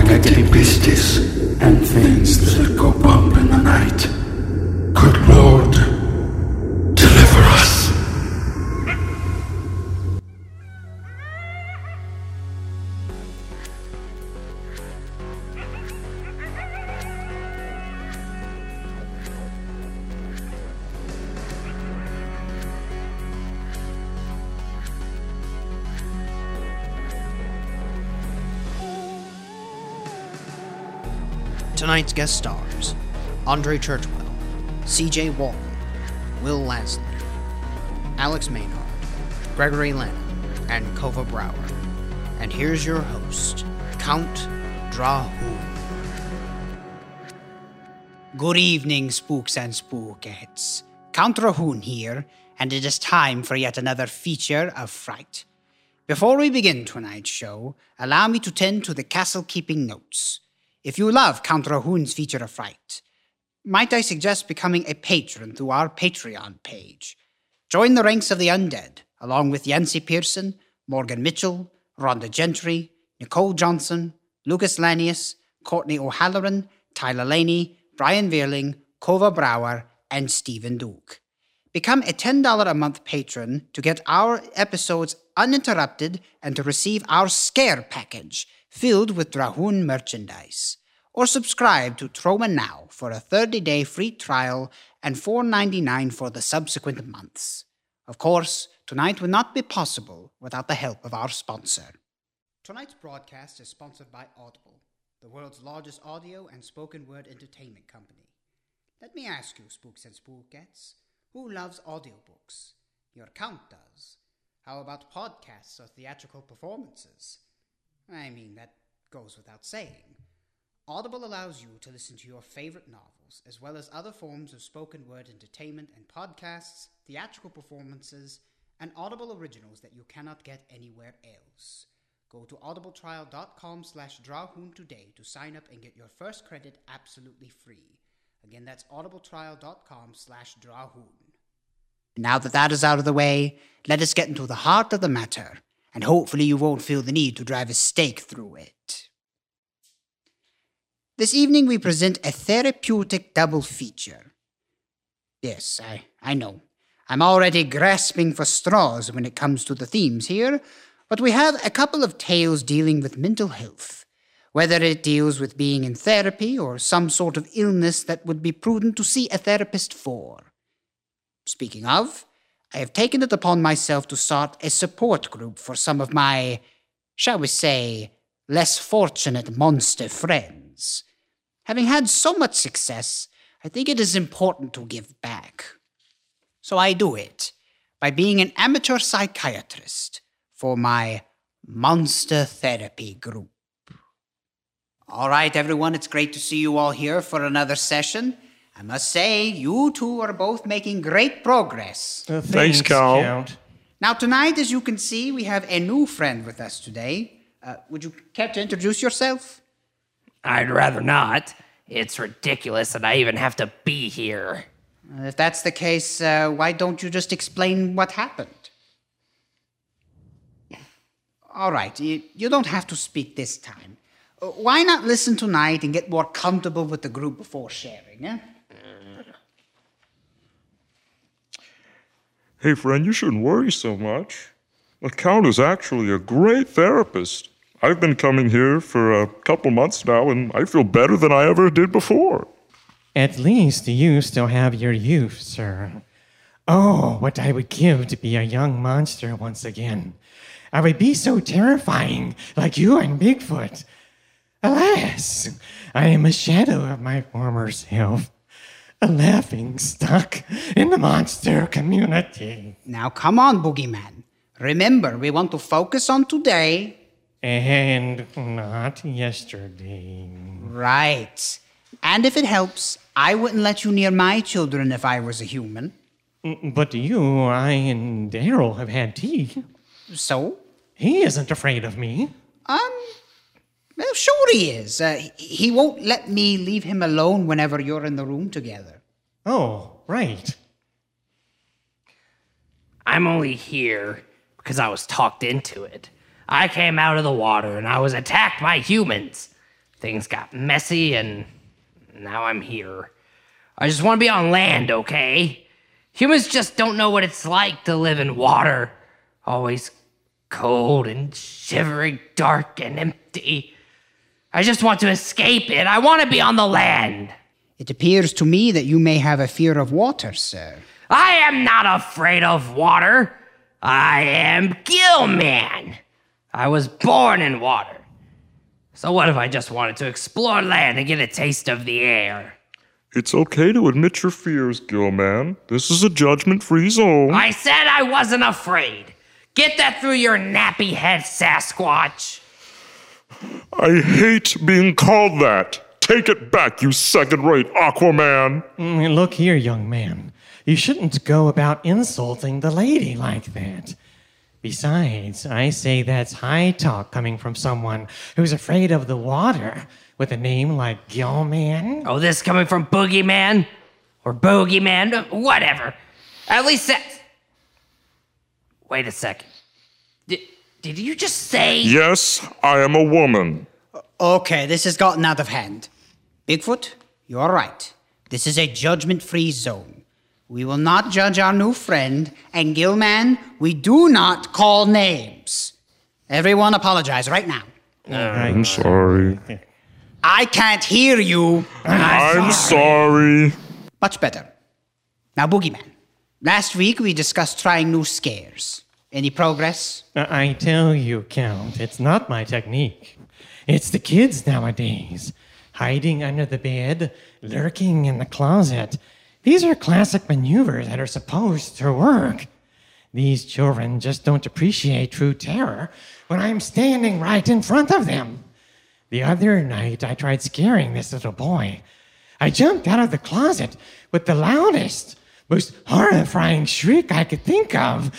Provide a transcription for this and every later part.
negative beasties and things that go bump in the night. Good Lord, deliver us. Tonight's guest stars: Andre Churchwell, C.J. Walton, Will Lasley, Alex Maynard, Gregory Lennon, and Kova Brower. And here's your host, Count Drahun. Good evening, spooks and spookettes. Count Drahun here, and it is time for yet another feature of fright. Before we begin tonight's show, allow me to tend to the castle-keeping notes. If you love Count Drahun's feature of fright, might I suggest becoming a patron through our Patreon page? Join the ranks of the undead, along with Yancey Pearson, Morgan Mitchell, Rhonda Gentry, Nicole Johnson, Lucas Lanius, Courtney O'Halloran, Tyler Laney, Brian Veerling, Kova Brower, and Stephen Duke. Become a $10 a month patron to get our episodes uninterrupted and to receive our Scare package, filled with Drahun merchandise. Or subscribe to Troma Now for a 30-day free trial and $4.99 for the subsequent months. Of course, tonight would not be possible without the help of our sponsor. Tonight's broadcast is sponsored by Audible, the world's largest audio and spoken word entertainment company. Let me ask you, spooks and spookettes, who loves audiobooks? Your Count does. How about podcasts or theatrical performances? I mean, that goes without saying. Audible allows you to listen to your favorite novels, as well as other forms of spoken word entertainment and podcasts, theatrical performances, and Audible originals that you cannot get anywhere else. Go to audibletrial.com/Drahun today to sign up and get your first credit absolutely free. Again, that's audibletrial.com/Drahun. Now that is out of the way, let us get into the heart of the matter, and hopefully you won't feel the need to drive a stake through it. This evening we present a therapeutic double feature. Yes, I know. I'm already grasping for straws when it comes to the themes here, but we have a couple of tales dealing with mental health, whether it deals with being in therapy or some sort of illness that would be prudent to see a therapist for. Speaking of, I have taken it upon myself to start a support group for some of my, shall we say, less fortunate monster friends. Having had so much success, I think it is important to give back. So I do it by being an amateur psychiatrist for my monster therapy group. All right, everyone, it's great to see you all here for another session. I must say, you two are both making great progress. Thanks, Count. Now, tonight, as you can see, we have a new friend with us today. Would you care to introduce yourself? I'd rather not. It's ridiculous that I even have to be here. If that's the case, why don't you just explain what happened? All right, you don't have to speak this time. Why not listen tonight and get more comfortable with the group before sharing, eh? Hey, friend, you shouldn't worry so much. The Count is actually a great therapist. I've been coming here for a couple months now, and I feel better than I ever did before. At least you still have your youth, sir. Oh, what I would give to be a young monster once again. I would be so terrifying, like you and Bigfoot. Alas, I am a shadow of my former self, a laughing stock in the monster community. Now, come on, Boogeyman. Remember, we want to focus on today. And not yesterday. Right. And if it helps, I wouldn't let you near my children if I was a human. But you, I, and Daryl have had tea. So? He isn't afraid of me. Well, sure he is. He won't let me leave him alone whenever you're in the room together. Oh, right. I'm only here because I was talked into it. I came out of the water and I was attacked by humans. things got messy, and now I'm here. I just want to be on land, okay? Humans just don't know what it's like to live in water. Always cold and shivering, dark and empty. I just want to escape it. I want to be on the land. It appears to me that you may have a fear of water, sir. I am not afraid of water. I am Gilman. I was born in water. So what if I just wanted to explore land and get a taste of the air? It's okay to admit your fears, Gilman. This is a judgment-free zone. I said I wasn't afraid. Get that through your nappy head, Sasquatch. I hate being called that. Take it back, you second-rate Aquaman. Look here, young man. You shouldn't go about insulting the lady like that. Besides, I say that's high talk coming from someone who's afraid of the water with a name like Gilman. Oh, this coming from Boogeyman? Or Bogeyman? Whatever. At least that... Wait a second. Did you just say... Yes, I am a woman. Okay, this has gotten out of hand. Bigfoot, you're right. This is a judgment-free zone. We will not judge our new friend, and Gilman, we do not call names. Everyone apologize right now. I'm sorry. I can't hear you. I'm sorry. Much better. Now, Boogeyman. Last week we discussed trying new scares. Any progress? I tell you, Count, it's not my technique. It's the kids nowadays. Hiding under the bed, lurking in the closet. These are classic maneuvers that are supposed to work. These children just don't appreciate true terror when I'm standing right in front of them. The other night, I tried scaring this little boy. I jumped out of the closet with the loudest, most horrifying shriek I could think of.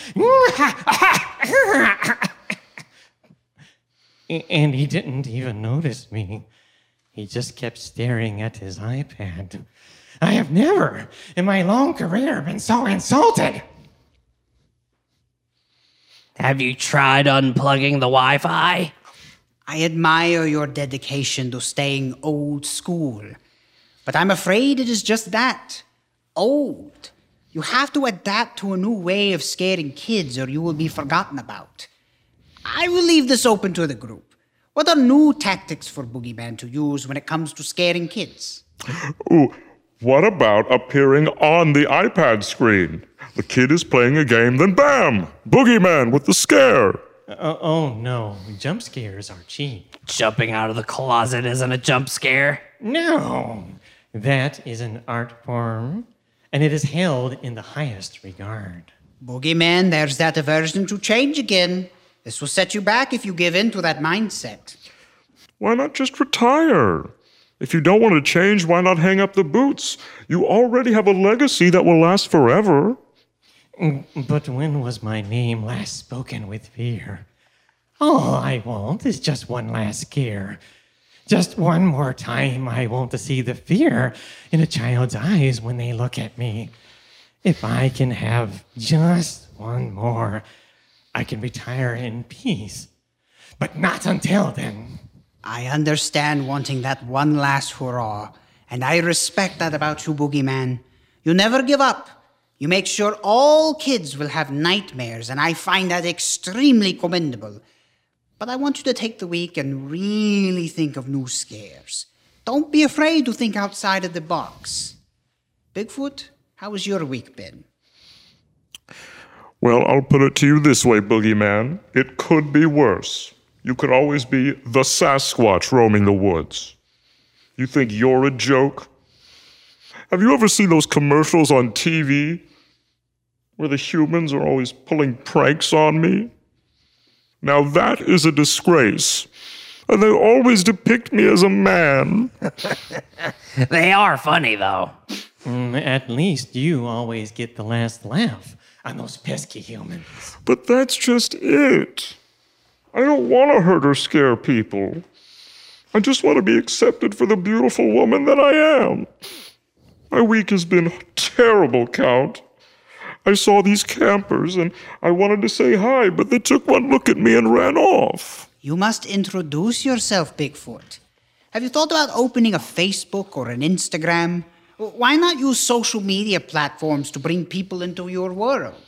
And he didn't even notice me. He just kept staring at his iPad. I have never, in my long career, been so insulted. Have you tried unplugging the Wi-Fi? I admire your dedication to staying old school. But I'm afraid it is just that. Old. You have to adapt to a new way of scaring kids or you will be forgotten about. I will leave this open to the group. What are new tactics for Boogeyman to use when it comes to scaring kids? Ooh, what about appearing on the iPad screen? The kid is playing a game, then bam! Boogeyman with the scare. Oh no, jump scares are cheap. Jumping out of the closet isn't a jump scare. No, that is an art form, and it is held in the highest regard. Boogeyman, there's that aversion to change again. This will set you back if you give in to that mindset. Why not just retire? If you don't want to change, why not hang up the boots? You already have a legacy that will last forever. But when was my name last spoken with fear? All I want is just one last scare. Just one more time I want to see the fear in a child's eyes when they look at me. If I can have just one more, I can retire in peace. But not until then. I understand wanting that one last hurrah, and I respect that about you, Boogeyman. You never give up. You make sure all kids will have nightmares, and I find that extremely commendable. But I want you to take the week and really think of new scares. Don't be afraid to think outside of the box. Bigfoot, how has your week been? Well, I'll put it to you this way, Boogeyman. It could be worse. You could always be the Sasquatch roaming the woods. You think you're a joke? Have you ever seen those commercials on TV where the humans are always pulling pranks on me? Now that is a disgrace. And they always depict me as a man. They are funny, though. At least you always get the last laugh on those pesky humans. But that's just it. I don't want to hurt or scare people. I just want to be accepted for the beautiful woman that I am. My week has been terrible, Count. I saw these campers and I wanted to say hi, but they took one look at me and ran off. You must introduce yourself, Bigfoot. Have you thought about opening a Facebook or an Instagram? Why not use social media platforms to bring people into your world?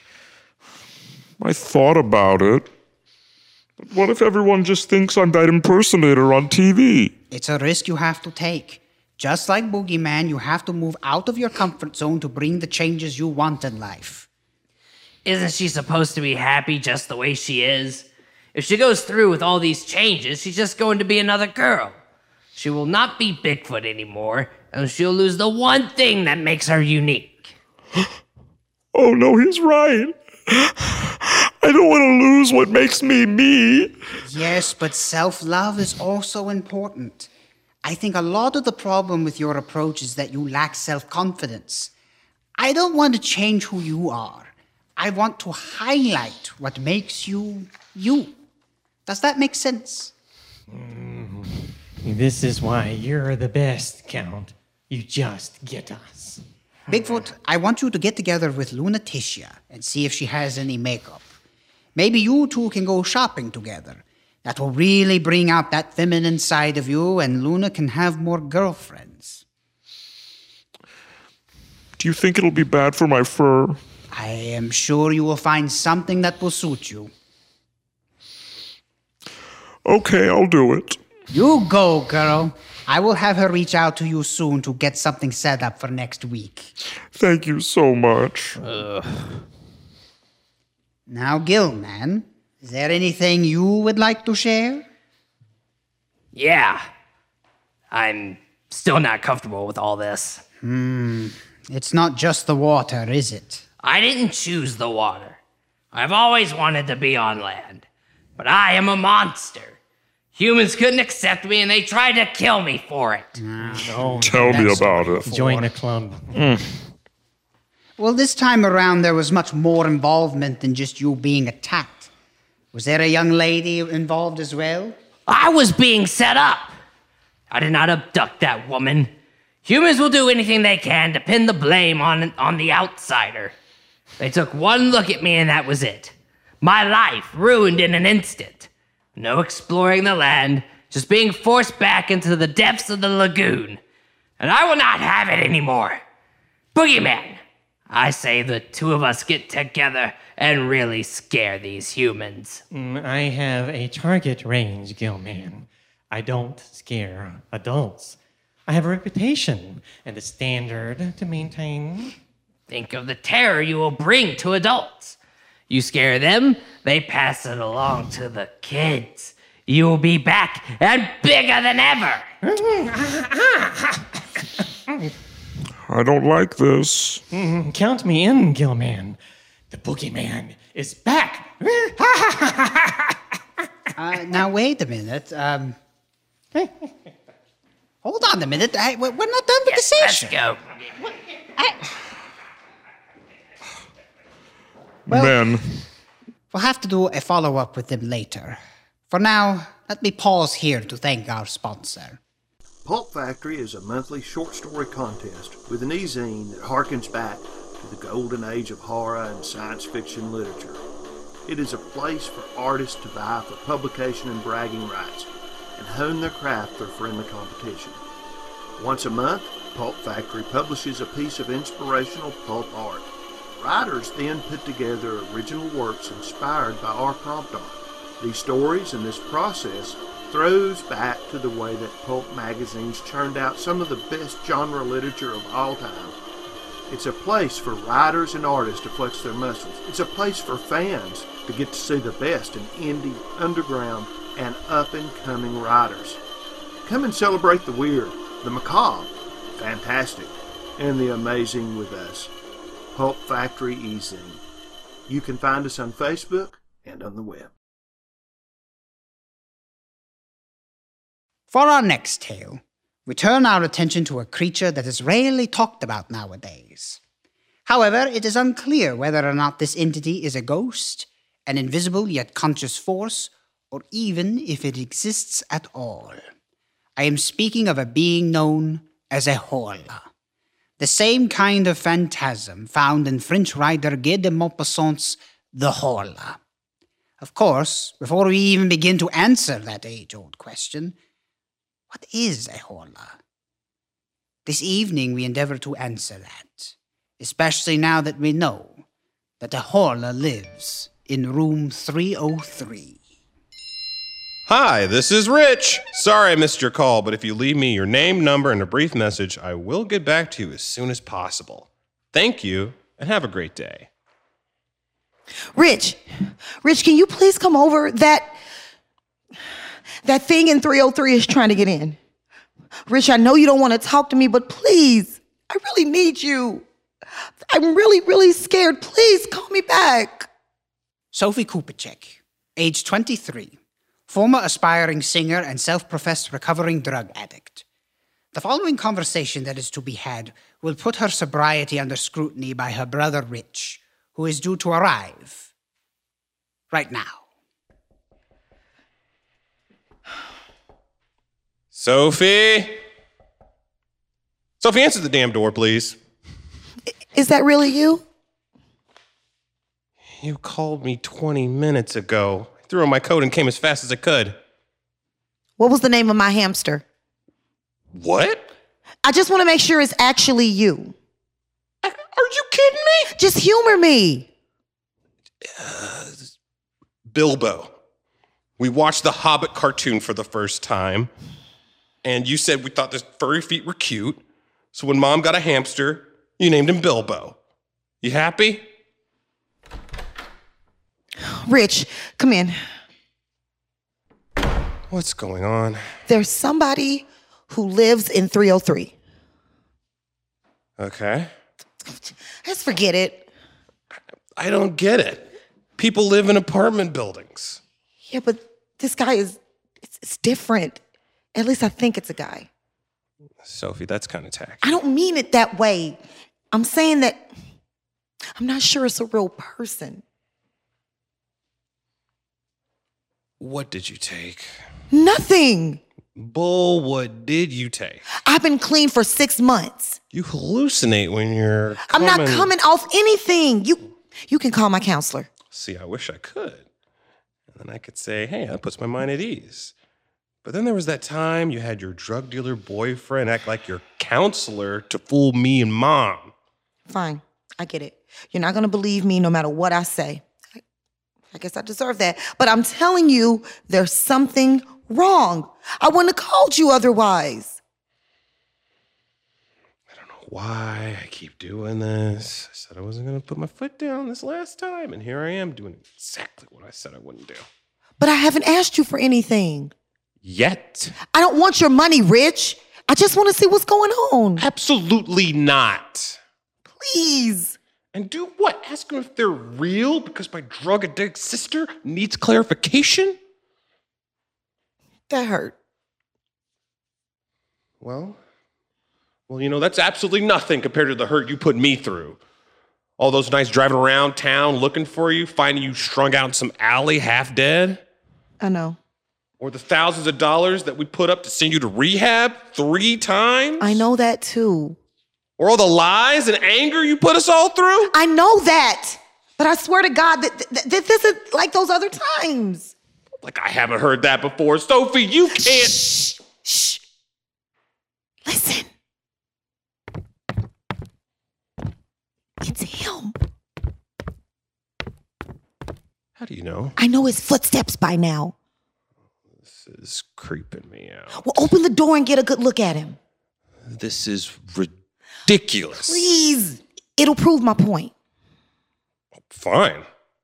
I thought about it. But what if everyone just thinks I'm that impersonator on TV? It's a risk you have to take. Just like Boogeyman, you have to move out of your comfort zone to bring the changes you want in life. Isn't she supposed to be happy just the way she is? If she goes through with all these changes, she's just going to be another girl. She will not be Bigfoot anymore, and she'll lose the one thing that makes her unique. Oh no, he's right. I don't want to lose what makes me me. Yes, but self-love is also important. I think a lot of the problem with your approach is that you lack self-confidence. I don't want to change who you are. I want to highlight what makes you, you. Does that make sense? This is why you're the best, Count. You just get us. Bigfoot, I want you to get together with Lunaticia and see if she has any makeup. Maybe you two can go shopping together. That will really bring out that feminine side of you, and Luna can have more girlfriends. Do you think it'll be bad for my fur? I am sure you will find something that will suit you. Okay, I'll do it. You go, girl. I will have her reach out to you soon to get something set up for next week. Thank you so much. Now, Gilman, is there anything you would like to share? Yeah. I'm still not comfortable with all this. It's not just the water, is it? I didn't choose the water. I've always wanted to be on land. But I am a monster. Humans couldn't accept me and they tried to kill me for it. Tell me about it. Join the club. Well, this time around there was much more involvement than just you being attacked. Was there a young lady involved as well? I was being set up. I did not abduct that woman. Humans will do anything they can to pin the blame on the outsider. They took one look at me and that was it. My life ruined in an instant. No exploring the land, just being forced back into the depths of the lagoon. And I will not have it anymore. Boogeyman, I say the two of us get together and really scare these humans. I have a target range, Gilman. I don't scare adults. I have a reputation and a standard to maintain. Think of the terror you will bring to adults. You scare them, they pass it along to the kids. You will be back and bigger than ever. I don't like this. Count me in, Gilman. The Boogeyman is back. Now, wait a minute. Hold on a minute. We're not done with the session. Let's go. Well, Men, we'll have to do a follow-up with them later. For now, let me pause here to thank our sponsor. Pulp Factory is a monthly short story contest with an e-zine that harkens back to the golden age of horror and science fiction literature. It is a place for artists to vie for publication and bragging rights and hone their craft through friendly competition. Once a month, Pulp Factory publishes a piece of inspirational pulp art. Writers then put together original works inspired by our prompt art. These stories and this process throws back to the way that pulp magazines churned out some of the best genre literature of all time. It's a place for writers and artists to flex their muscles. It's a place for fans to get to see the best in indie, underground, and up-and-coming writers. Come and celebrate the weird, the macabre, fantastic, and the amazing with us. Pulp Factory e-zine. You can find us on Facebook and on the web. For our next tale, we turn our attention to a creature that is rarely talked about nowadays. However, it is unclear whether or not this entity is a ghost, an invisible yet conscious force, or even if it exists at all. I am speaking of a being known as a Horla. The same kind of phantasm found in French writer Guy de Maupassant's The Horla. Of course, before we even begin to answer that age-old question, What is a Horla? This evening we endeavor to answer that, especially now that we know that a Horla lives in room 303. Hi, this is Rich. Sorry I missed your call, but if you leave me your name, number, and a brief message, I will get back to you as soon as possible. Thank you, and have a great day. Rich, can you please come over? That thing in 303 is trying to get in. Rich, I know you don't want to talk to me, but please, I really need you. I'm really, really scared. Please call me back. Sophie Kupacek, age 23, former aspiring singer and self-professed recovering drug addict. The following conversation that is to be had will put her sobriety under scrutiny by her brother Rich, who is due to arrive right now. Sophie? Sophie, answer the damn door, please. Is that really you? You called me 20 minutes ago. I threw on my coat and came as fast as I could. What was the name of my hamster? What? I just want to make sure it's actually you. Are you kidding me? Just humor me. Bilbo. We watched the Hobbit cartoon for the first time, and you said we thought the furry feet were cute, so when Mom got a hamster, you named him Bilbo. You happy? Rich, come in. What's going on? There's somebody who lives in 303. Okay. Let's forget it. I don't get it. People live in apartment buildings. Yeah, but this guy it's different. At least I think it's a guy. Sophie, that's kind of tacky. I don't mean it that way. I'm saying that I'm not sure it's a real person. What did you take? Nothing. Bull, what did you take? I've been clean for 6 months. You hallucinate when you're I'm not coming off anything. You can call my counselor. See, I wish I could. And then I could say, hey, that puts my mind at ease. But then there was that time you had your drug dealer boyfriend act like your counselor to fool me and Mom. Fine, I get it. You're not going to believe me no matter what I say. I guess I deserve that. But I'm telling you, there's something wrong. I wouldn't have called you otherwise. I don't know why I keep doing this. I said I wasn't going to put my foot down this last time, and here I am doing exactly what I said I wouldn't do. But I haven't asked you for anything. Yet? I don't want your money, Rich. I just want to see what's going on. Absolutely not. Please. And do what? Ask them if they're real because my drug addict sister needs clarification? That hurt. Well, that's absolutely nothing compared to the hurt you put me through. All those nights driving around town looking for you, finding you strung out in some alley half dead. I know. Or the thousands of dollars that we put up to send you to rehab 3 times. I know that too. Or all the lies and anger you put us all through. I know that. But I swear to God that this isn't like those other times. Like I haven't heard that before. Sophie, you can't. Shh. Listen. It's him. How do you know? I know his footsteps by now. This is creeping me out. Well, open the door and get a good look at him. This is ridiculous. Please. It'll prove my point. Fine.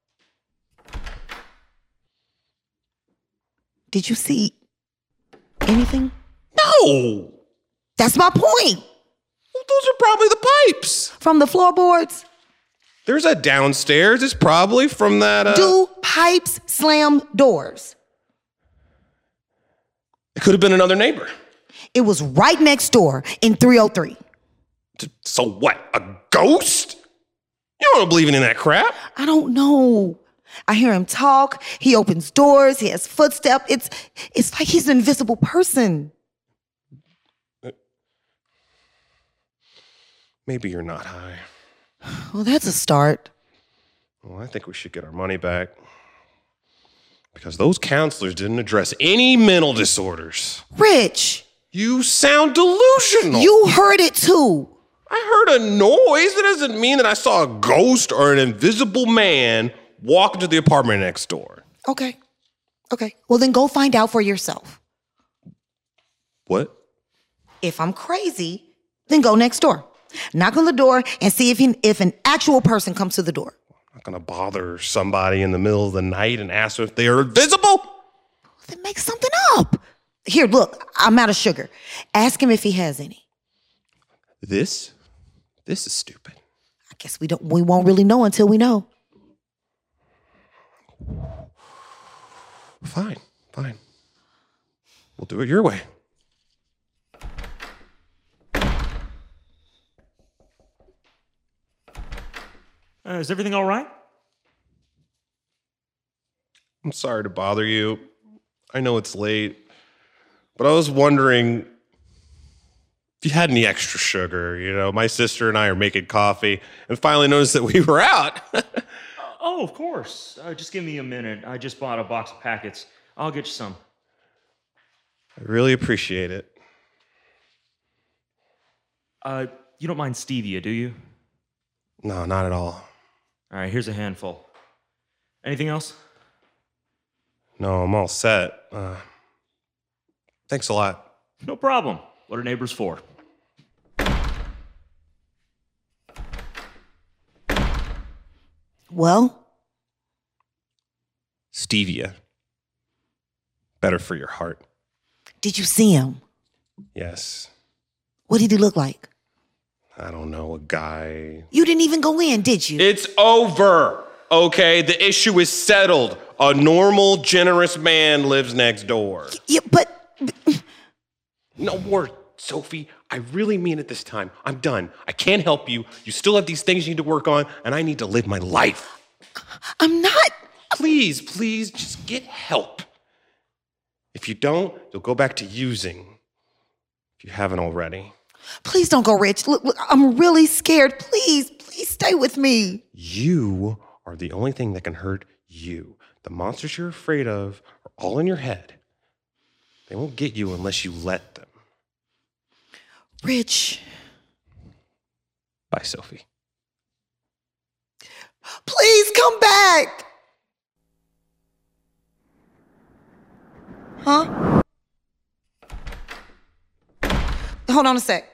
Did you see anything? No. That's my point. Well, those are probably the pipes. From the floorboards? There's a downstairs. It's probably from that. Do pipes slam doors? It could have been another neighbor. It was right next door in 303. So what? A ghost? You don't believe in that crap. I don't know. I hear him talk. He opens doors. He has footsteps. It's like he's an invisible person. Maybe you're not high. Well, that's a start. Well, I think we should get our money back. Because those counselors didn't address any mental disorders. Rich, You sound delusional. You heard it too. I heard a noise. That doesn't mean that I saw a ghost or an invisible man walk into the apartment next door. Okay. Well, then go find out for yourself. What? If I'm crazy, then go next door. Knock on the door and see if an actual person comes to the door. I'm not going to bother somebody in the middle of the night and ask them if they are invisible. Then make something up. Here, look, I'm out of sugar. Ask him if he has any. This is stupid. I guess we won't really know until we know. Fine. We'll do it your way. Is everything all right? I'm sorry to bother you. I know it's late, but I was wondering if you had any extra sugar. You know, my sister and I are making coffee and finally noticed that we were out. Oh, of course. Just give me a minute. I just bought a box of packets. I'll get you some. I really appreciate it. You don't mind stevia, do you? No, not at all. All right, here's a handful. Anything else? No, I'm all set. Thanks a lot. No problem. What are neighbors for? Well? Stevia. Better for your heart. Did you see him? Yes. What did he look like? I don't know, a guy. You didn't even go in, did you? It's over, okay? The issue is settled. A normal, generous man lives next door. Yeah, but... No more, Sophie. I really mean it this time. I'm done. I can't help you. You still have these things you need to work on, and I need to live my life. I'm not... Please, just get help. If you don't, you'll go back to using. If you haven't already. Please don't go, Rich. Look, I'm really scared. Please stay with me. You are the only thing that can hurt you. The monsters you're afraid of are all in your head. They won't get you unless you let them. Rich. Bye, Sophie. Please come back. Huh? Hold on a sec.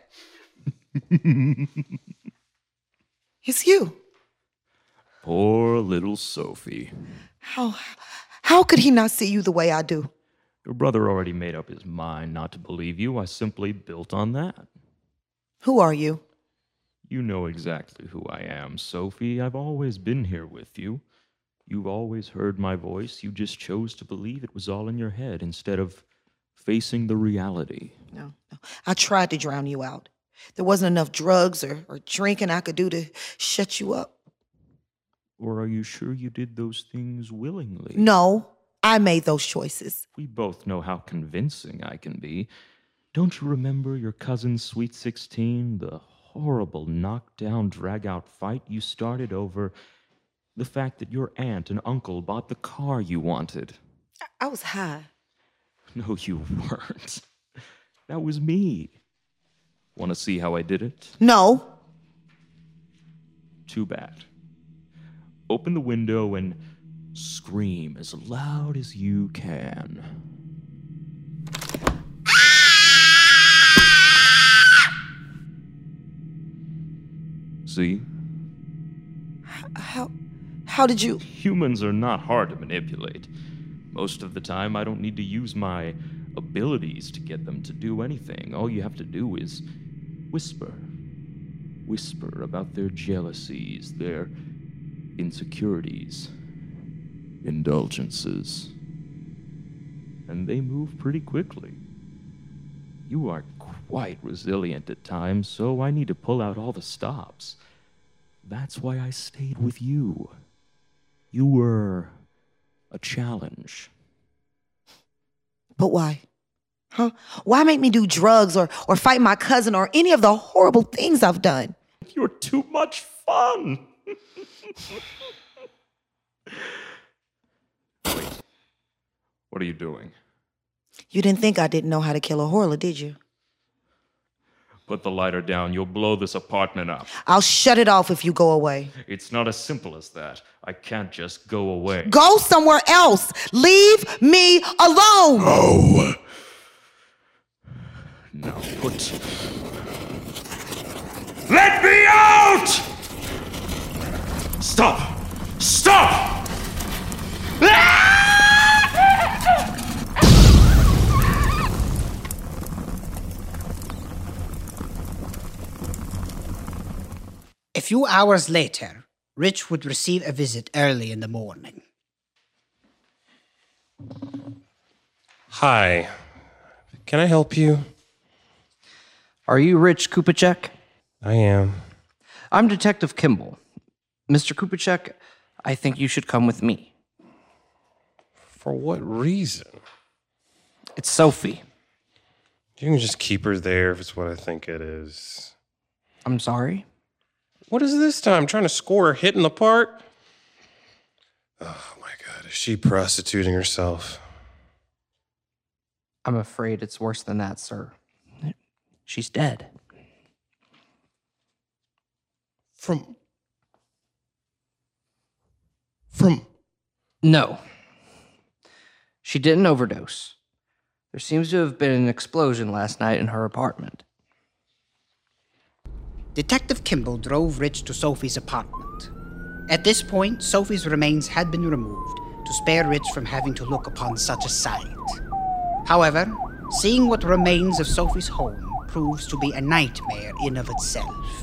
It's you. Poor little Sophie. How could he not see you the way I do? Your brother already made up his mind not to believe you. I simply built on that. Who are you? You know exactly who I am, Sophie. I've always been here with you. You've always heard my voice. You just chose to believe it was all in your head instead of facing the reality. No. I tried to drown you out. There wasn't enough drugs or drinking I could do to shut you up. Or are you sure you did those things willingly? No, I made those choices. We both know how convincing I can be. Don't you remember your cousin's Sweet 16, the horrible knockdown, drag-out fight you started over the fact that your aunt and uncle bought the car you wanted? I was high. No, you weren't. That was me. Want to see how I did it? No. Too bad. Open the window and scream as loud as you can. See? How did you... Humans are not hard to manipulate. Most of the time, I don't need to use my abilities to get them to do anything. All you have to do is whisper. Whisper about their jealousies, their insecurities, indulgences. And they move pretty quickly. You are quite resilient at times, so I need to pull out all the stops. That's why I stayed with you. You were a challenge. But why? Huh? Why make me do drugs or fight my cousin or any of the horrible things I've done? You're too much fun. Wait. What are you doing? You didn't think I didn't know how to kill a Horla, did you? Put the lighter down. You'll blow this apartment up. I'll shut it off if you go away. It's not as simple as that. I can't just go away. Go somewhere else. Leave me alone. Oh, Now put... Let me out! Stop! Stop! A few hours later, Rich would receive a visit early in the morning. Hi. Can I help you? Are you Rich Kupacek? I am. I'm Detective Kimball. Mr. Kupacek, I think you should come with me. For what reason? It's Sophie. You can just keep her there if it's what I think it is. I'm sorry? What is this time? Trying to score her hitting the part? Oh my God, is she prostituting herself? I'm afraid it's worse than that, sir. She's dead. From... No. She didn't overdose. There seems to have been an explosion last night in her apartment. Detective Kimball drove Rich to Sophie's apartment. At this point, Sophie's remains had been removed to spare Rich from having to look upon such a sight. However, seeing what remains of Sophie's home proves to be a nightmare in of itself.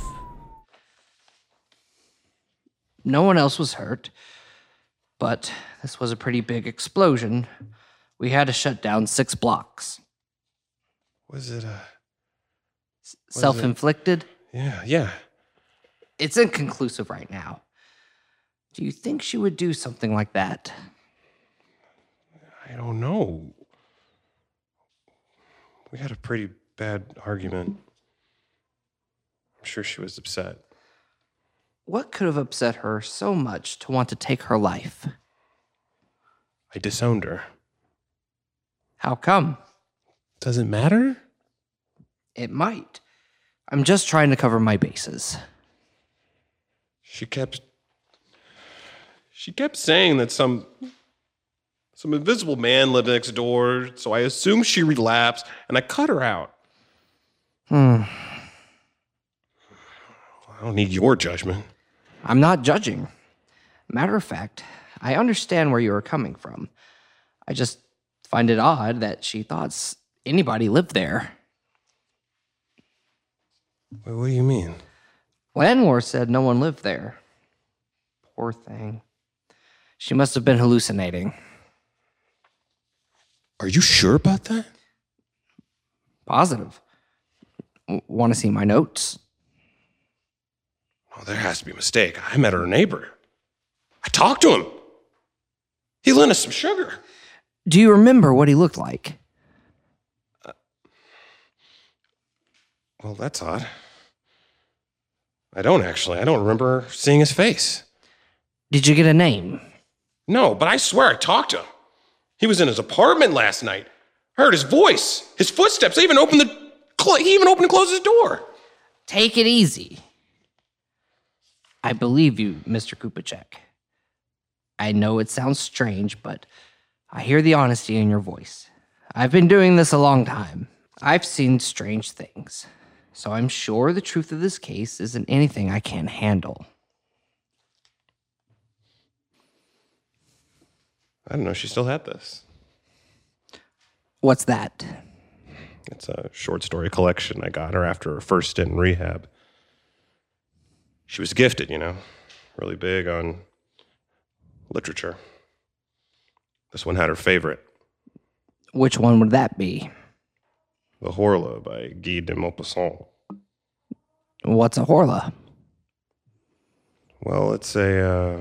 No one else was hurt, but this was a pretty big explosion. We had to shut down 6 blocks. Was it Self-inflicted? Yeah. It's inconclusive right now. Do you think she would do something like that? I don't know. We had a pretty bad argument. I'm sure she was upset. What could have upset her so much to want to take her life? I disowned her. How come? Does it matter? It might. I'm just trying to cover my bases. She kept saying that some invisible man lived next door, so I assumed she relapsed, and I cut her out. I don't need your judgment. I'm not judging. Matter of fact, I understand where you are coming from. I just find it odd that she thought anybody lived there. Wait, what do you mean? Landmore said no one lived there. Poor thing. She must have been hallucinating. Are you sure about that? Positive. Want to see my notes? Oh, there has to be a mistake. I met her neighbor. I talked to him. He lent us some sugar. Do you remember what he looked like? Well, that's odd. I don't actually. I don't remember seeing his face. Did you get a name? No, but I swear I talked to him. He was in his apartment last night. I heard his voice, his footsteps. He even opened and closed his door. Take it easy. I believe you, Mr. Kupacek. I know it sounds strange, but I hear the honesty in your voice. I've been doing this a long time. I've seen strange things. So I'm sure the truth of this case isn't anything I can't handle. I didn't know she still had this. What's that? It's a short story collection I got her after her first stint in rehab. She was gifted, really big on literature. This one had her favorite. Which one would that be? The Horla by Guy de Maupassant. What's a Horla? Well, it's a...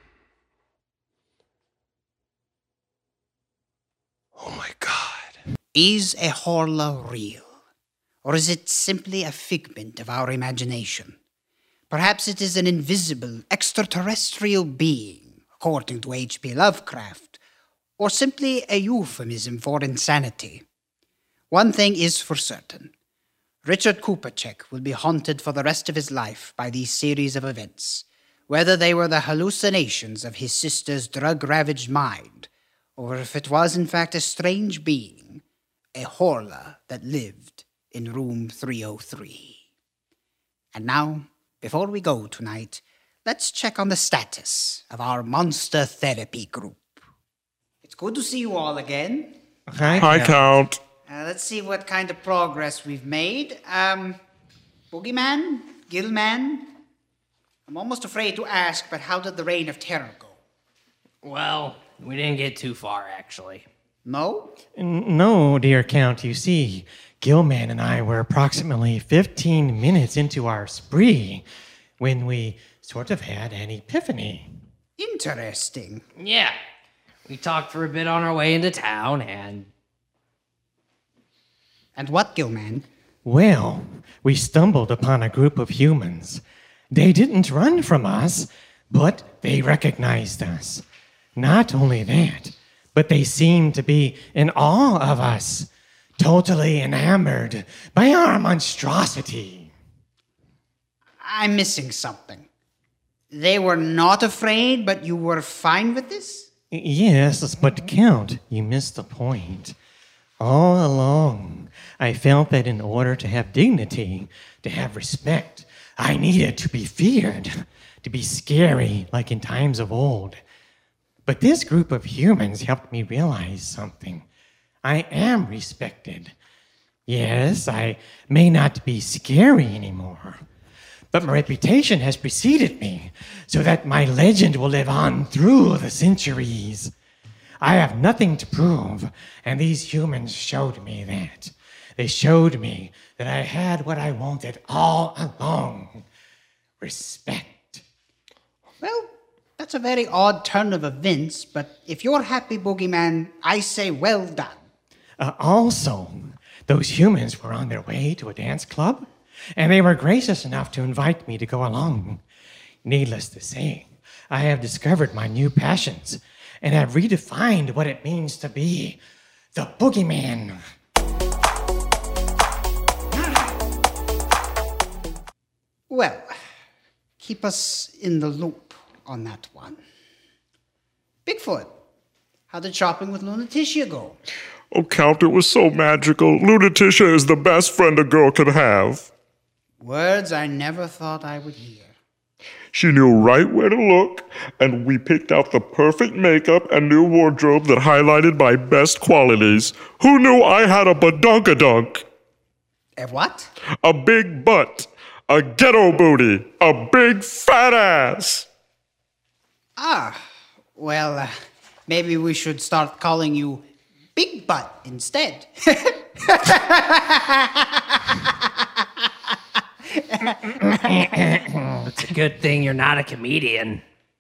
Oh my God. Is a Horla real? Or is it simply a figment of our imagination? Perhaps it is an invisible, extraterrestrial being, according to H.P. Lovecraft, or simply a euphemism for insanity. One thing is for certain. Richard Kupacek will be haunted for the rest of his life by these series of events, whether they were the hallucinations of his sister's drug-ravaged mind, or if it was in fact a strange being, a Horla that lived in room 303. And now, before we go tonight, let's check on the status of our monster therapy group. It's good to see you all again. Hi, Count. Let's see what kind of progress we've made. Boogeyman? Gillman? I'm almost afraid to ask, but how did the Reign of Terror go? Well, we didn't get too far, actually. No? No, dear Count, you see, Gilman and I were approximately 15 minutes into our spree when we sort of had an epiphany. Interesting. Yeah. We talked for a bit on our way into town, and what, Gilman? Well, we stumbled upon a group of humans. They didn't run from us, but they recognized us. Not only that, but they seemed to be in awe of us, totally enamored by our monstrosity. I'm missing something. They were not afraid, but you were fine with this? Yes, but Count, you missed the point. All along, I felt that in order to have dignity, to have respect, I needed to be feared, to be scary like in times of old. But this group of humans helped me realize something. I am respected. Yes, I may not be scary anymore, but my reputation has preceded me so that my legend will live on through the centuries. I have nothing to prove, and these humans showed me that. They showed me that I had what I wanted all along. Respect. Well, that's a very odd turn of events, but if you're happy, Boogeyman, I say well done. Also, those humans were on their way to a dance club, and they were gracious enough to invite me to go along. Needless to say, I have discovered my new passions and have redefined what it means to be the Boogeyman. Well, keep us in the loop on that one. Bigfoot, how did shopping with Lunaticia go? Oh, Count, it was so magical. Lunaticia is the best friend a girl could have. Words I never thought I would hear. She knew right where to look, and we picked out the perfect makeup and new wardrobe that highlighted my best qualities. Who knew I had a badunkadunk? A what? A big butt, a ghetto booty, a big fat ass. Well, maybe we should start calling you Big Butt instead. it's a good thing you're not a comedian.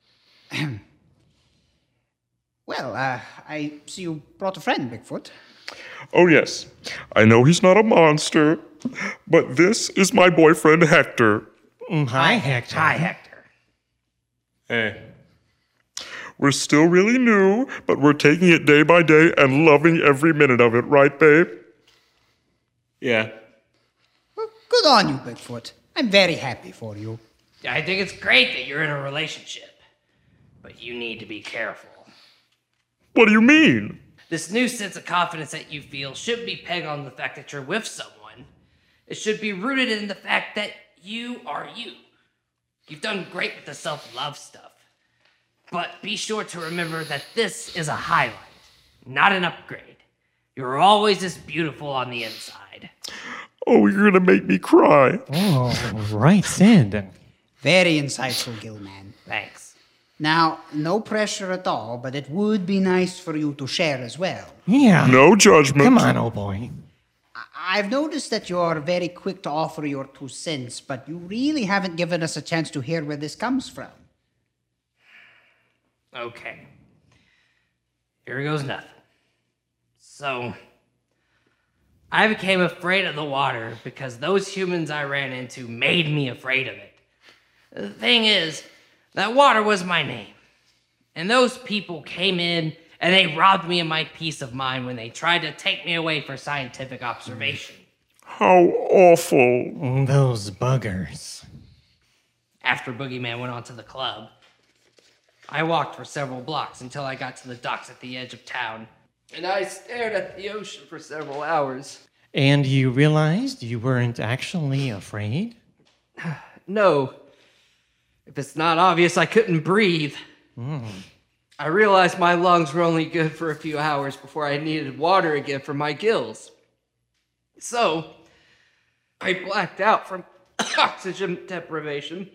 Well, I see you brought a friend, Bigfoot. Oh, yes. I know he's not a monster, but this is my boyfriend, Hector. Hi, Hector. Hi, Hector. Hey. We're still really new, but we're taking it day by day and loving every minute of it, right, babe? Yeah. Well, good on you, Bigfoot. I'm very happy for you. I think it's great that you're in a relationship, but you need to be careful. What do you mean? This new sense of confidence that you feel shouldn't be pegged on the fact that you're with someone. It should be rooted in the fact that you are you. You've done great with the self-love stuff. But be sure to remember that this is a highlight, not an upgrade. You're always as beautiful on the inside. Oh, you're gonna make me cry. Oh, right said. Very insightful, Gilman. Thanks. Now, no pressure at all, but it would be nice for you to share as well. Yeah. No judgment. Come on, old boy. I've noticed that you're very quick to offer your 2 cents, but you really haven't given us a chance to hear where this comes from. Okay. Here goes nothing. So, I became afraid of the water because those humans I ran into made me afraid of it. The thing is, that water was my name. And those people came in and they robbed me of my peace of mind when they tried to take me away for scientific observation. How awful. Those buggers. After Boogeyman went on to the club, I walked for several blocks until I got to the docks at the edge of town. And I stared at the ocean for several hours. And you realized you weren't actually afraid? No. If it's not obvious, I couldn't breathe. I realized my lungs were only good for a few hours before I needed water again for my gills. So, I blacked out from oxygen deprivation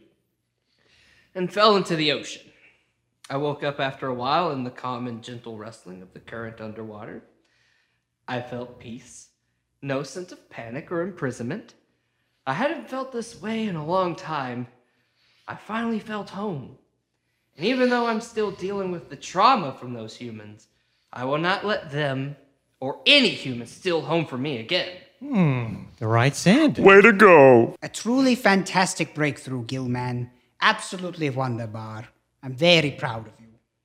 and fell into the ocean. I woke up after a while in the calm and gentle rustling of the current underwater. I felt peace, no sense of panic or imprisonment. I hadn't felt this way in a long time. I finally felt home. And even though I'm still dealing with the trauma from those humans, I will not let them or any human steal home from me again. Right said. Way to go. A truly fantastic breakthrough, Gilman. Absolutely wonderbar. I'm very proud of you.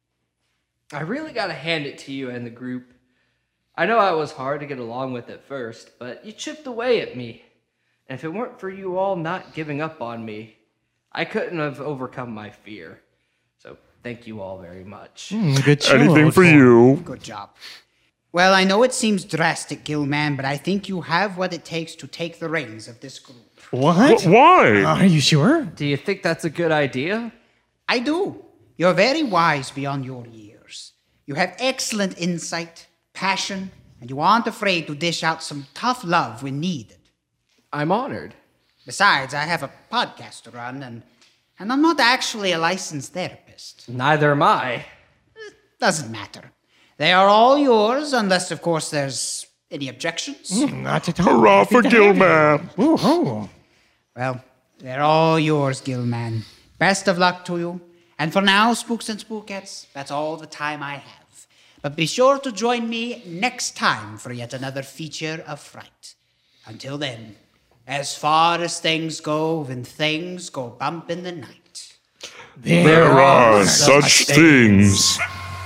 I really gotta hand it to you and the group. I know I was hard to get along with at first, but you chipped away at me. And if it weren't for you all not giving up on me, I couldn't have overcome my fear. So thank you all very much. Good show. Anything for you. Good job. Well, I know it seems drastic, Gilman, but I think you have what it takes to take the reins of this group. What? Why? Are you sure? Do you think that's a good idea? I do. You're very wise beyond your years. You have excellent insight, passion, and you aren't afraid to dish out some tough love when needed. I'm honored. Besides, I have a podcast to run, and I'm not actually a licensed therapist. Neither am I. Doesn't matter. They are all yours, unless, of course, there's any objections. Not at all. Hurrah for Happy to have you. Gilman. Woo-hoo. Well, they're all yours, Gilman. Best of luck to you. And for now, Spooks and Spookettes, that's all the time I have. But be sure to join me next time for yet another feature of fright. Until then, as far as things go, when things go bump in the night. There are such things.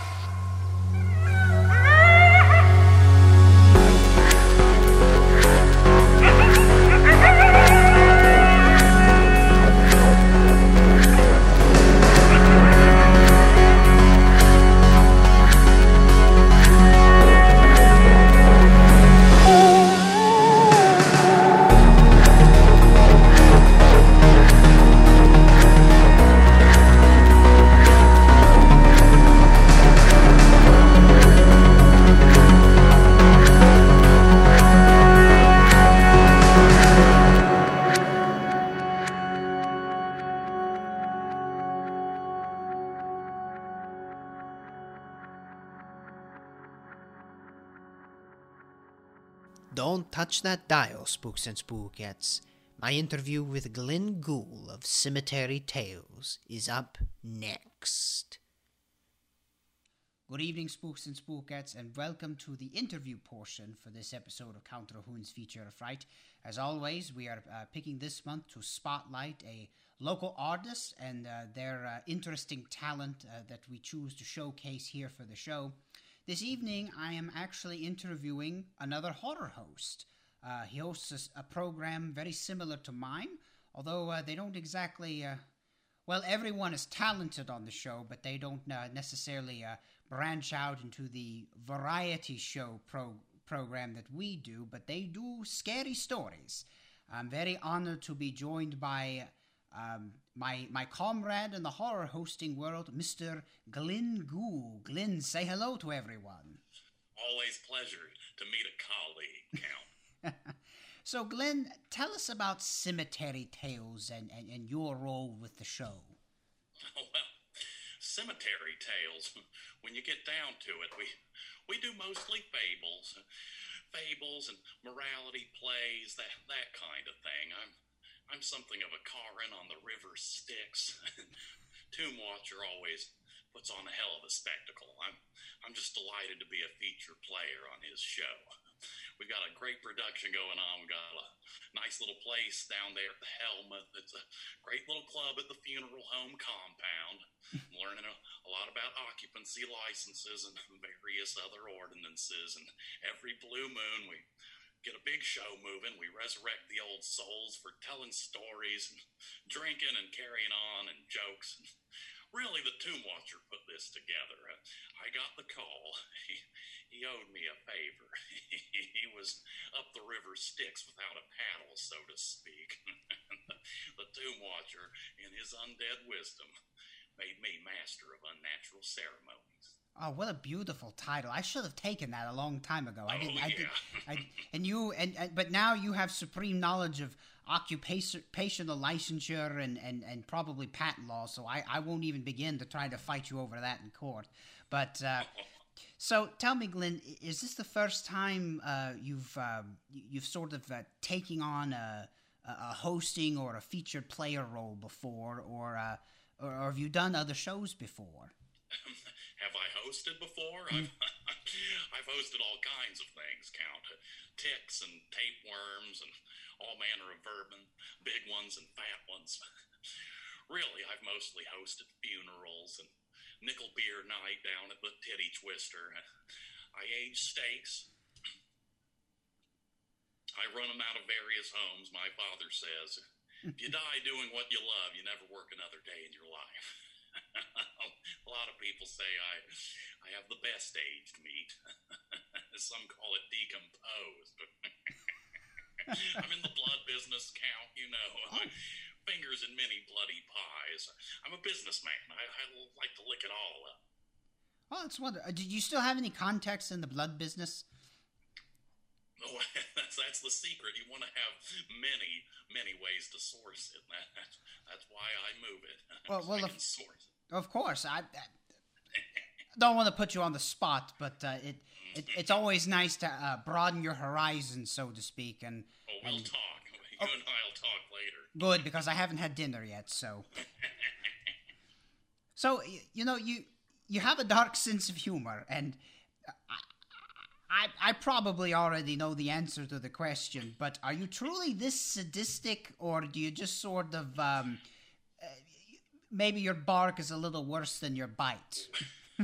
Don't touch that dial, Spooks and Spookettes. My interview with Glenn Gould of Cemetery Tales is up next. Good evening, Spooks and Spookettes, and welcome to the interview portion for this episode of Count Rahoon's Feature of Fright. As always, we are picking this month to spotlight a local artist and their interesting talent that we choose to showcase here for the show. This evening, I am actually interviewing another horror host. He hosts a program very similar to mine, although they don't exactly... well, everyone is talented on the show, but they don't necessarily branch out into the variety show program that we do, but they do scary stories. I'm very honored to be joined by my comrade in the horror hosting world, Mr. Glenn Gould. Glenn, say hello to everyone. Always pleasure to meet a colleague, Count. So, Glenn, tell us about Cemetery Tales and your role with the show. Oh, well, Cemetery Tales, when you get down to it, we do mostly fables and morality plays, that kind of thing. I'm something of a Karin on the river Styx. Tomb Watcher always puts on a hell of a spectacle. I'm just delighted to be a feature player on his show. We've got a great production going on. We've got a nice little place down there at the Helmuth. It's a great little club at the funeral home compound. I'm learning a lot about occupancy licenses and various other ordinances. And every blue moon, we get a big show moving. We resurrect the old souls for telling stories and drinking and carrying on and jokes. Really, the Tomb Watcher put this together. I got the call. He owed me a favor. He was up the river Styx without a paddle, so to speak. The Tomb Watcher, in his undead wisdom, made me master of unnatural ceremonies. Oh, what a beautiful title! I should have taken that a long time ago. I didn't. But now you have supreme knowledge of occupational licensure and probably patent law. So I won't even begin to try to fight you over that in court. But so tell me, Glenn, is this the first time you've sort of taking on a hosting or a featured player role before, or have you done other shows before? Have I hosted before? I've hosted all kinds of things, Count. Ticks and tapeworms and all manner of vermin, big ones and fat ones. Really, I've mostly hosted funerals and nickel beer night down at the Titty Twister. I age steaks. I run them out of various homes, my father says. If you die doing what you love, you never work another day in your life. A lot of people say I have the best aged meat. Some call it decomposed. I'm in the blood business, Count, you know. Fingers in many bloody pies. I'm a businessman. I like to lick it all up. Oh, that's wonderful. Did you still have any contacts in the blood business? Oh, that's the secret. You want to have many ways to source it. That's why I move it. I can source it. Of course. I don't want to put you on the spot, but it's always nice to broaden your horizons, so to speak. And we'll talk. You and I'll talk later. Good, because I haven't had dinner yet. So you know, you have a dark sense of humor, and I probably already know the answer to the question, but are you truly this sadistic, or do you just sort of, maybe your bark is a little worse than your bite? No,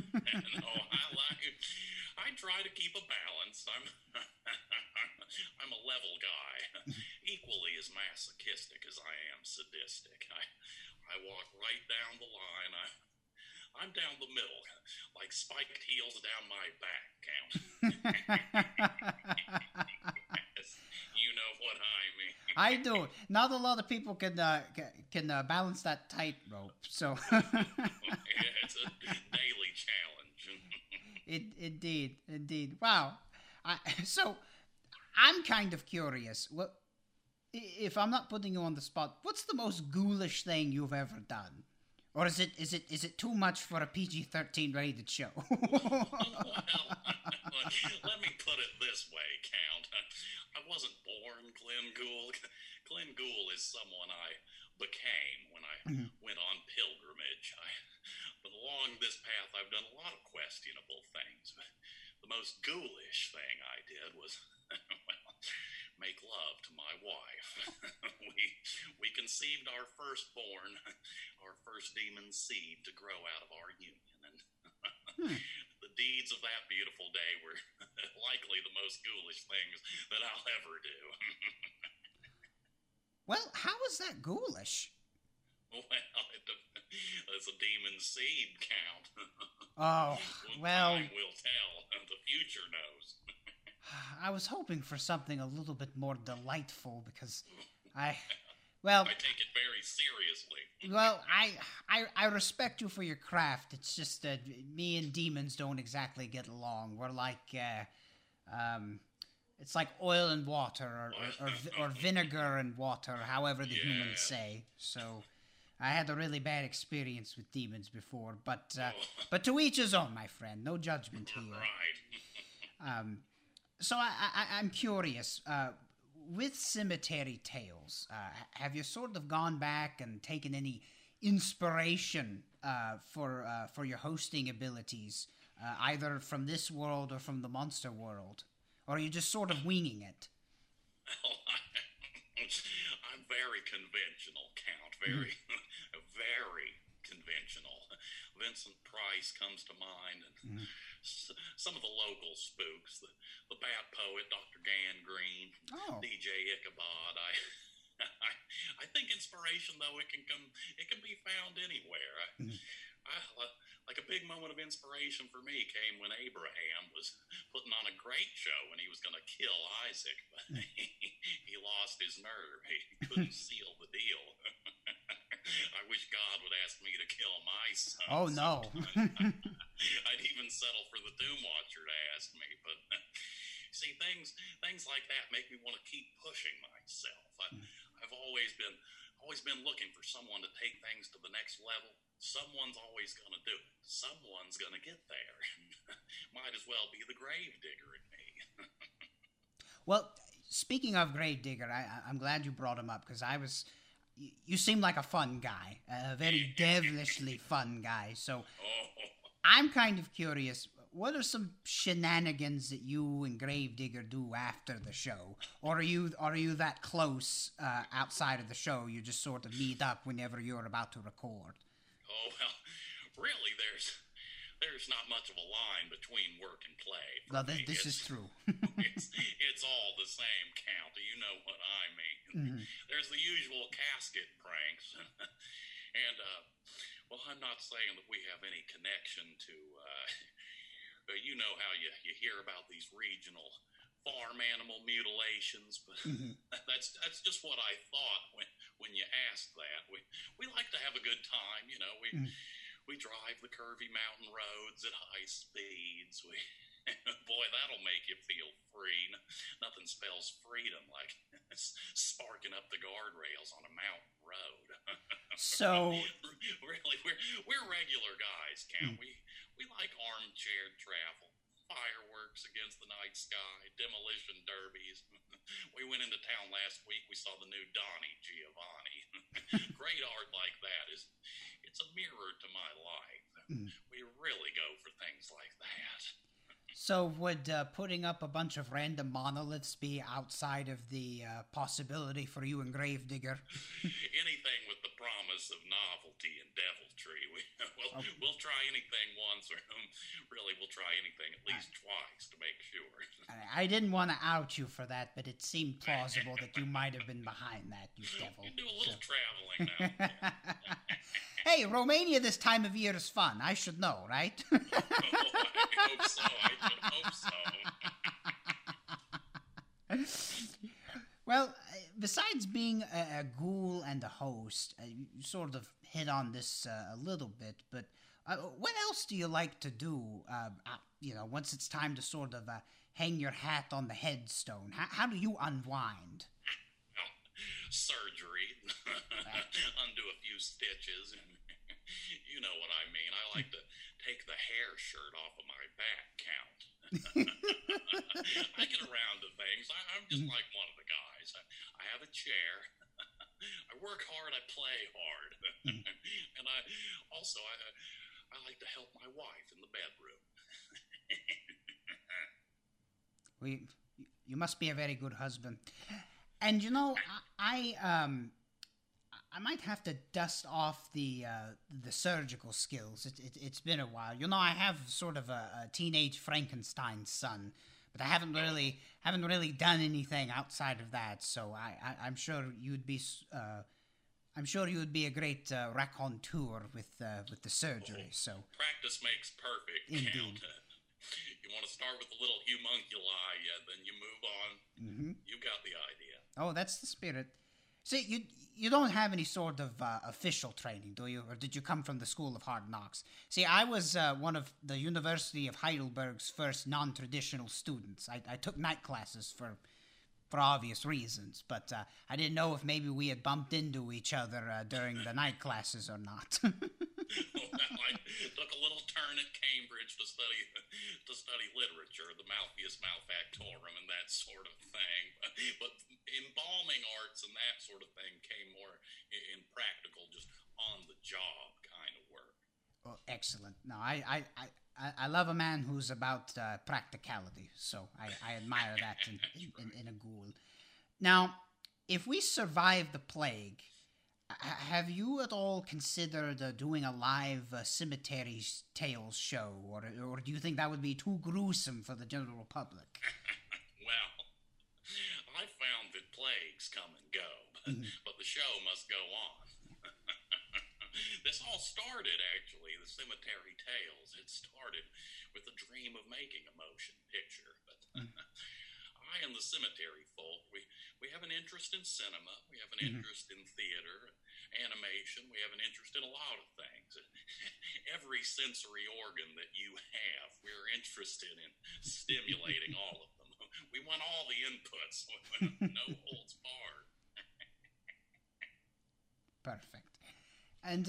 I try to keep a balance. I'm a level guy, equally as masochistic as I am sadistic. I walk right down the line. I'm down the middle, like spiked heels down my back, Count. Yes, you know what I mean. I do. Not a lot of people can balance that tightrope. So Yeah, it's a daily challenge. Indeed. Wow. So I'm kind of curious. Well, if I'm not putting you on the spot, what's the most ghoulish thing you've ever done? Or is it too much for a PG-13 rated show? Well, let me put it this way, Count. I wasn't born Glenn Gould. Glenn Gould is someone I became when I went on pilgrimage. But along this path, I've done a lot of questionable things. The most ghoulish thing I did was, make love to my wife. We conceived our firstborn, our first demon seed to grow out of our union. And the deeds of that beautiful day were likely the most ghoulish things that I'll ever do. Well, how is that ghoulish? Well, it's a demon seed, Count. Oh, well. Time will tell. The future knows. I was hoping for something a little bit more delightful because I take it very seriously. Well, I respect you for your craft. It's just that me and demons don't exactly get along. We're like, it's like oil and water, or vinegar and water, however the humans say. So I had a really bad experience with demons before, but to each his own, my friend. No judgment here. Right. So I'm curious, with Cemetery Tales, have you sort of gone back and taken any inspiration for your hosting abilities, either from this world or from the monster world? Or are you just sort of winging it? Well, I'm very conventional, Count. Very conventional. Vincent Price comes to mind, and some of the local spooks, the Bat Poet, Dr. Gangrene, DJ Ichabod. I think inspiration, though, it can be found anywhere. Like a big moment of inspiration for me came when Abraham was putting on a great show and he was going to kill Isaac, but he lost his nerve. He couldn't seal the deal. I wish God would ask me to kill my son. Oh, no. I'd even settle for the Doom Watcher to ask me, but see, things like that make me want to keep pushing myself. I've always been looking for someone to take things to the next level. Someone's always going to do it. Someone's going to get there. Might as well be the gravedigger in me. Well, speaking of Gravedigger, I'm glad you brought him up, because you seem like a fun guy, a very devilishly fun guy. So I'm kind of curious, what are some shenanigans that you and Gravedigger do after the show? Or are you that close outside of the show, you just sort of meet up whenever you're about to record? Oh, well, really, there's not much of a line between work and play. Well, this is true. it's all the same count. You know what I mean. Mm-hmm. There's the usual casket pranks. And, well, I'm not saying that we have any connection to, you know how you hear about these regional farm animal mutilations, but that's just what I thought when you asked that. We like to have a good time, you know. We drive the curvy mountain roads at high speeds. Boy, that'll make you feel free. Nothing spells freedom like sparking up the guardrails on a mountain road. So really, we're regular guys, Count. We like armchair travel. Fireworks against the night sky, demolition derbies. We went into town last week. We saw the new Donnie Giovanni. Great art like that it's a mirror to my life. We really go for things like that. So would putting up a bunch of random monoliths be outside of the possibility for you and Gravedigger? Anything with the promise of novelty and deviltry. We'll try anything once, or really we'll try anything at least twice to make sure. I didn't want to out you for that, but it seemed plausible that you might have been behind that, you devil. You do a little traveling now. Hey, Romania this time of year is fun. I should know, right? I hope so. I should hope so. Well, besides being a ghoul and a host, you sort of hit on this a little bit, but what else do you like to do, once it's time to sort of hang your hat on the headstone? How do you unwind? Surgery, undo a few stitches, and you know what I mean. I like to take the hair shirt off of my back, Count. I get around to things. I'm just like one of the guys. I have a chair. I work hard. I play hard. And I like to help my wife in the bedroom. You must be a very good husband. And I might have to dust off the surgical skills. It's been a while. I have sort of a teenage Frankenstein son, but I haven't really done anything outside of that. So I'm sure you'd be a great raconteur with the surgery. So practice makes perfect. Indeed. Count. You want to start with the little homunculi, then you move on. Mm-hmm. You got the idea. Oh, that's the spirit. See, you don't have any sort of official training, do you? Or did you come from the School of Hard Knocks? See, I was one of the University of Heidelberg's first non-traditional students. I took night classes for obvious reasons, but I didn't know if maybe we had bumped into each other during the night classes or not. Well, I took a little turn at Cambridge to study literature, the Malleus Malfactorum, and that sort of thing. But embalming arts and that sort of thing came more in practical, just on-the-job kind of work. Well, excellent. No, I love a man who's about practicality, so I admire that in a ghoul. Now, if we survive the plague, Have you at all considered doing a live Cemetery Tales show, or do you think that would be too gruesome for the general public? Well, I found that plagues come and go, but the show must go on. This all started, actually, the Cemetery Tales. It started with the dream of making a motion picture, but I and the cemetery folk, we have an interest in cinema, we have an interest in theater, animation, we have an interest in a lot of things. Every sensory organ that you have, we're interested in stimulating all of them. We want all the inputs, no holds barred. Perfect. And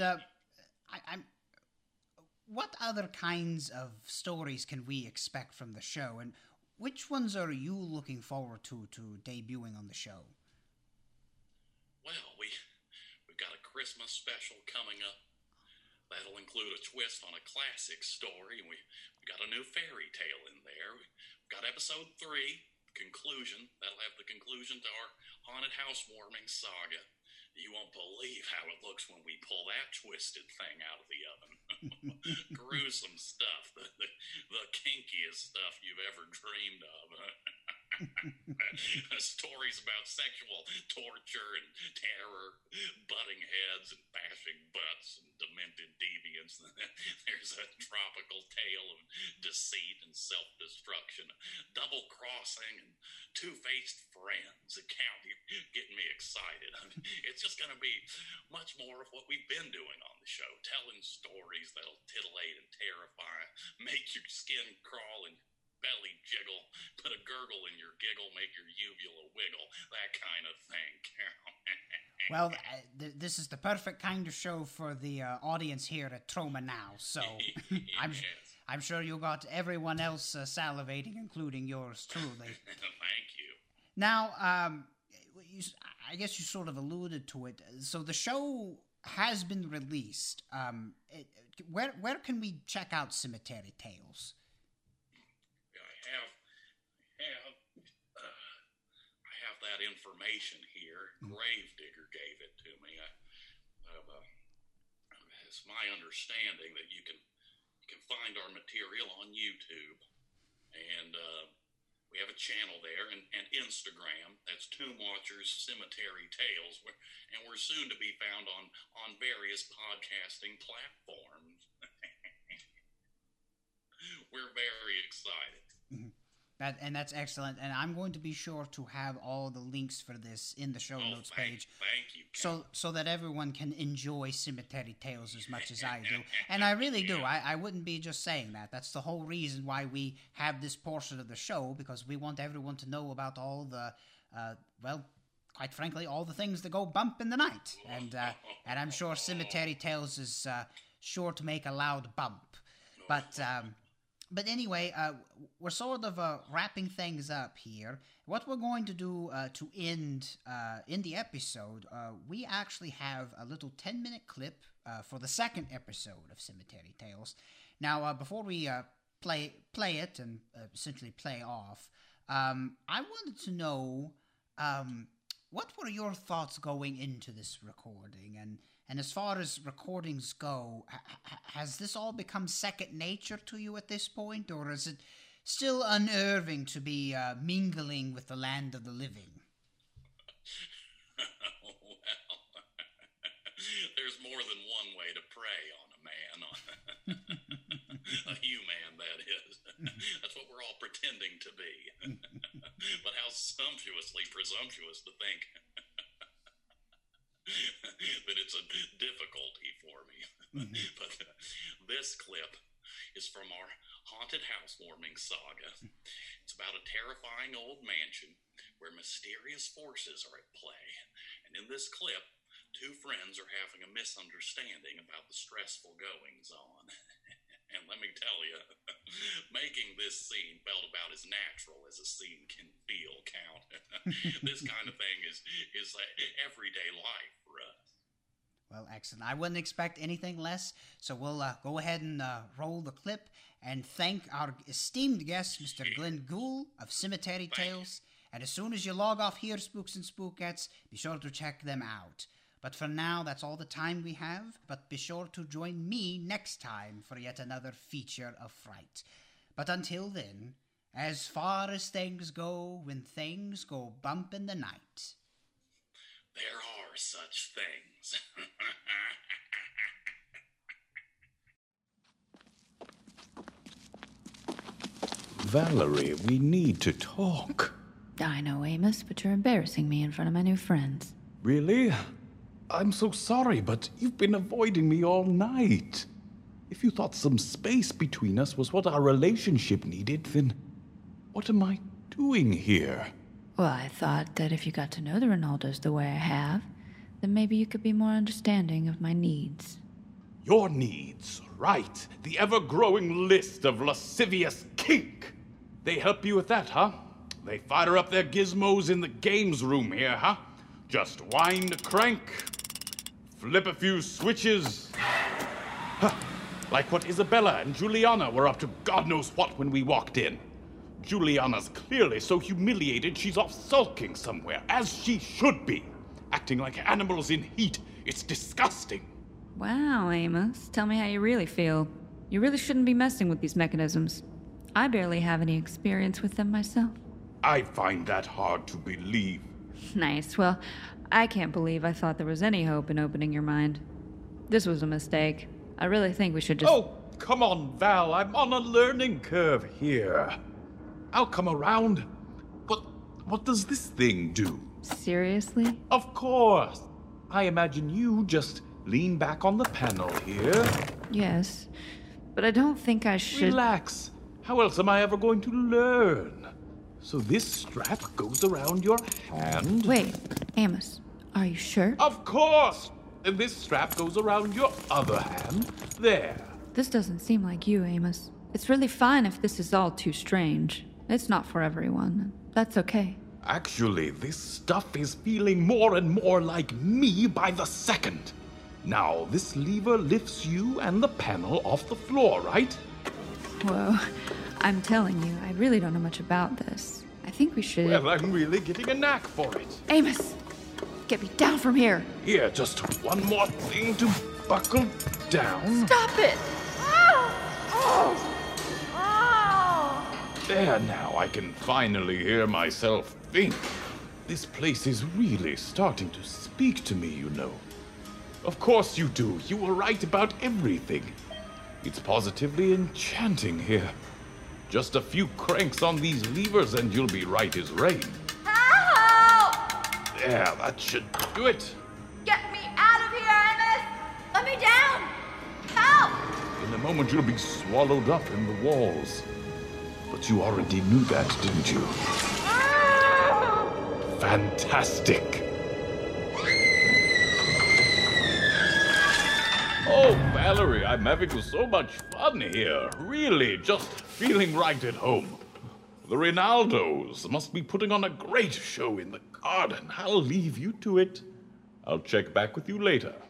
what other kinds of stories can we expect from the show, and which ones are you looking forward to debuting on the show? Well, we've got a Christmas special coming up. That'll include a twist on a classic story, and we got a new fairy tale in there. We've got episode 3, conclusion. That'll have the conclusion to our haunted housewarming saga. You won't believe how it looks when we pull that twisted thing out of the oven. Gruesome stuff. The kinkiest stuff you've ever dreamed of. Stories about sexual torture and terror, butting heads and bashing butts and demented deviants. There's a tropical tale of deceit and self-destruction, double-crossing and two-faced friends. Getting me excited. It's just going to be much more of what we've been doing on the show, telling stories that'll titillate and terrify, make your skin crawl and belly jiggle, put a gurgle in your giggle, make your uvula wiggle, that kind of thing. Well, this is the perfect kind of show for the audience here at Troma Now, so I'm sure you got everyone else salivating, including yours truly. Thank you. Now, I guess you sort of alluded to it. So the show has been released. Where can we check out Cemetery Tales? I have that information here. Gravedigger gave it to me. It's my understanding that you can find our material on YouTube, and we have a channel there and Instagram. That's Tomb Watchers Cemetery Tales, and we're soon to be found on various podcasting platforms. We're very excited. Mm-hmm. That's excellent, and I'm going to be sure to have all the links for this in the show notes page. Thank you. So that everyone can enjoy Cemetery Tales as much as I do. And I really do. I wouldn't be just saying that. That's the whole reason why we have this portion of the show, because we want everyone to know about all the, quite frankly, all the things that go bump in the night. And I'm sure Cemetery Tales is sure to make a loud bump. But anyway, we're sort of wrapping things up here. What we're going to do to end in the episode, we actually have a little 10-minute clip for the second episode of Cemetery Tales. Now, before we play it and essentially play off, I wanted to know what were your thoughts going into this recording? And as far as recordings go, has this all become second nature to you at this point? Or is it still unnerving to be mingling with the land of the living? Well, there's more than one way to prey on a man. A human, that is. That's what we're all pretending to be. But how sumptuously presumptuous to think that it's a difficulty for me. But this clip is from our haunted housewarming saga. It's about a terrifying old mansion where mysterious forces are at play. And in this clip, two friends are having a misunderstanding about the stressful goings-on. And let me tell you, making this scene felt about as natural as a scene can feel, Count. This kind of thing is everyday life for us. Well, excellent. I wouldn't expect anything less, so we'll go ahead and roll the clip and thank our esteemed guest, Mr. Glenn Gould of Cemetery Tales. And as soon as you log off here, Spooks and Spookettes, be sure to check them out. But for now, that's all the time we have. But be sure to join me next time for yet another feature of fright. But until then, as far as things go when things go bump in the night. There are such things. Valerie, we need to talk. I know, Amos, but you're embarrassing me in front of my new friends. Really? I'm so sorry, but you've been avoiding me all night. If you thought some space between us was what our relationship needed, then what am I doing here? Well, I thought that if you got to know the Ronaldos the way I have, then maybe you could be more understanding of my needs. Your needs, right. The ever-growing list of lascivious kink. They help you with that, huh? They fire up their gizmos in the games room here, huh? Just wind a crank, flip a few switches. Huh. Like what Isabella and Juliana were up to God knows what when we walked in. Juliana's clearly so humiliated she's off sulking somewhere, as she should be. Acting like animals in heat. It's disgusting. Wow, Amos. Tell me how you really feel. You really shouldn't be messing with these mechanisms. I barely have any experience with them myself. I find that hard to believe. Nice. Well, I can't believe I thought there was any hope in opening your mind. This was a mistake. I really think we should just... Oh, come on, Val. I'm on a learning curve here. I'll come around. But what does this thing do? Seriously? Of course. I imagine you just lean back on the panel here. Yes, but I don't think I should... Relax. How else am I ever going to learn? So this strap goes around your hand? Wait, Amos, are you sure? Of course! And this strap goes around your other hand. There. This doesn't seem like you, Amos. It's really fine if this is all too strange. It's not for everyone. That's okay. Actually, this stuff is feeling more and more like me by the second. Now, this lever lifts you and the panel off the floor, right? Whoa. I'm telling you, I really don't know much about this. I think we should... Well, I'm really getting a knack for it. Amos! Get me down from here! Here, just one more thing to buckle down. Stop it! There now, I can finally hear myself think. This place is really starting to speak to me, you know. Of course you do. You were right about everything. It's positively enchanting here. Just a few cranks on these levers and you'll be right as rain. Help! There, that should do it. Get me out of here, Amos! Let me down! Help! In a moment you'll be swallowed up in the walls. But you already knew that, didn't you? Fantastic. Oh, Valerie, I'm having so much fun here. Really, just feeling right at home. The Ronaldos must be putting on a great show in the garden. I'll leave you to it. I'll check back with you later.